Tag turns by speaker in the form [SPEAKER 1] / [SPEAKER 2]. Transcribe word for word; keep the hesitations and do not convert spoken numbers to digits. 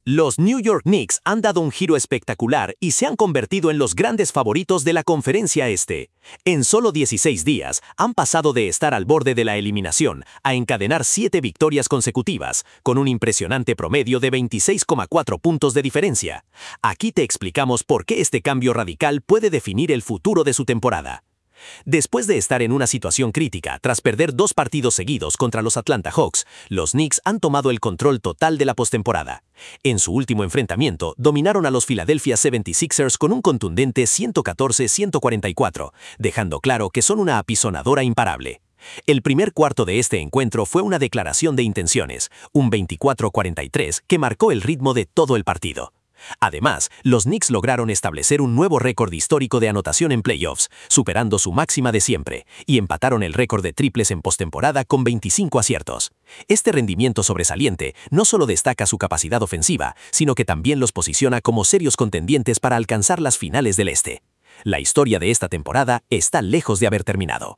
[SPEAKER 1] Los New York Knicks han dado un giro espectacular y se han convertido en los grandes favoritos de la Conferencia Este. En solo dieciséis días, han pasado de estar al borde de la eliminación a encadenar siete victorias consecutivas, con un impresionante promedio de veintiséis coma cuatro puntos de diferencia. Aquí te explicamos por qué este cambio radical puede definir el futuro de su temporada. Después de estar en una situación crítica tras perder dos partidos seguidos contra los Atlanta Hawks, los Knicks han tomado el control total de la postemporada. En su último enfrentamiento, dominaron a los Philadelphia setenta y seis ers con un contundente ciento catorce a ciento cuarenta y cuatro, dejando claro que son una apisonadora imparable. El primer cuarto de este encuentro fue una declaración de intenciones, un veinticuatro a cuarenta y tres que marcó el ritmo de todo el partido. Además, los Knicks lograron establecer un nuevo récord histórico de anotación en playoffs, superando su máxima de siempre, y empataron el récord de triples en postemporada con veinticinco aciertos. Este rendimiento sobresaliente no solo destaca su capacidad ofensiva, sino que también los posiciona como serios contendientes para alcanzar las finales del Este. La historia de esta temporada está lejos de haber terminado.